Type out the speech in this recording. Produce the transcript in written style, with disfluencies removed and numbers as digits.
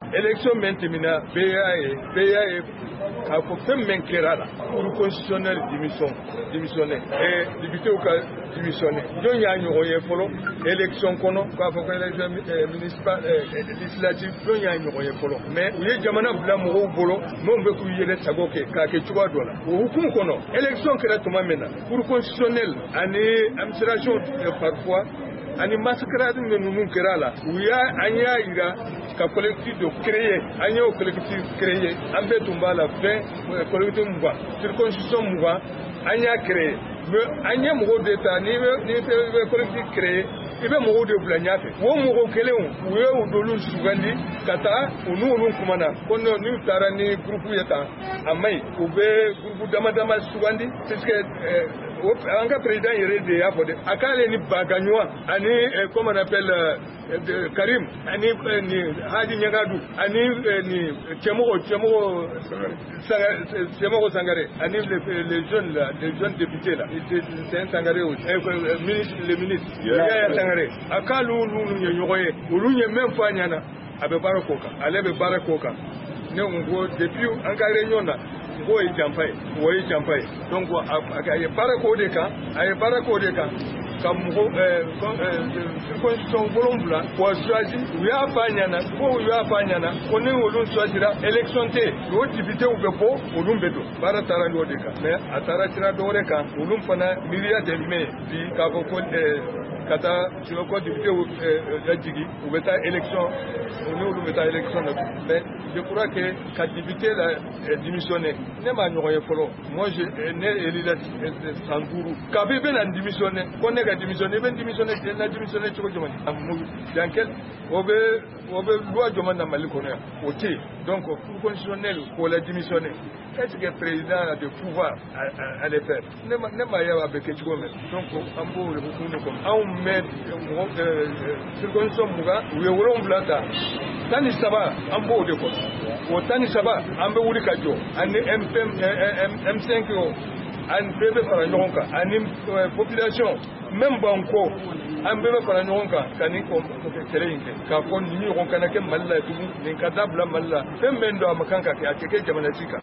élection maintenant BAE a fo fɛn min kɛra la cour constitutionnel démissionné et député ka démissionné jɔn y'a ɲɔgɔn ye fɔlɔ élection kɔnɔ k'a fɔ ko élection municipale législative jɔn y'a ɲɔgɔn ye fɔlɔ mais u ye jamana bila mɔgɔw bolo minnu bɛ k'u yɛrɛ sago kɛ k'a kɛ cogoya dɔ la o hukumu kɔnɔ élection kɛra tuma min na cour constitutionnel ani administration parfois ani mascarade ninnu kɛra la an y'a yira ka collectif de créer an y'o collectif créer an bɛɛ tun b'a la collectif 20 circonscription 20 an y'a créer mais an ye mɔgɔw de ta n'i bɛ collectif créer i bɛ mɔgɔw de bila ɲɛfɛ o mɔgɔw kelenw u ye olu sugandi ka taa u n'olu kumana ko n'u taara ni groupe ye tan a man ɲi u bɛ groupe dama sugandi puisque an ka président yɛrɛ de y'a fɔ dɛ a k'ale ni Bagaɲuwa ani comment on appelle Karim ani ni Hadi Ɲagadu ani ni Cɛmɔgɔ Sangare ani les jeunes députés là c'est un Sangare aussi le ministre Yaya Sangare a k'ale olu ye ɲɔgɔn ye olu ye min fɔ a ɲɛna a bɛ baara k'o kan ale bɛ baara k'o kan ne ko depuis an ka réunion na o ye janfa ye donc a ye baara k'o de kan ka mɔgɔ constitution 7 k'o choisi u y'a fɔ a ɲɛna ko ni olu choisira élection tɛ o députéw bɛ bɔ olu bɛ don baara taara n'o de kan mais a taara sira dɔ wɛrɛ kan olu fana miiriya tɛ mɛn bi k'a fɔ ko ka taa ko députéw lajigi u bɛ taa élection n'olu bɛ taa élection na mais je crois que ka député la démissionner ne m'a ɲɔgɔn ye fɔlɔ moi ne élu la san 5 kabi bɛ na démissionner ko ne ka démissionner i bɛ démissionner cogo jumɛn dans quel o bɛ loi jumɛn na Mali kɔnɔ yan o tɛ donc cour constitutionnelle k'o la démissionner est-ce que président a de pouvoir à le faire ne m'a ye a bɛ kɛ cogo min donc an b'o de hukumu kɔnɔ anw mɛ circonscription 20 u ye 7 ta 13 an b'o de kɔnɔ o 13 an bɛ wuli ka jɔ ani M5 an bɛɛ bɛ fara ɲɔgɔn kan ani population même banko an bɛɛ bɛ fara ɲɔgɔn kan ka nin kɛlɛ in kɛ k'a fɔ nin ɲɔgɔn kana kɛ Mali la tugun nin ka dabila Mali la fɛn bɛ don a ma kan ka kɛ a tɛ kɛ jamana si kan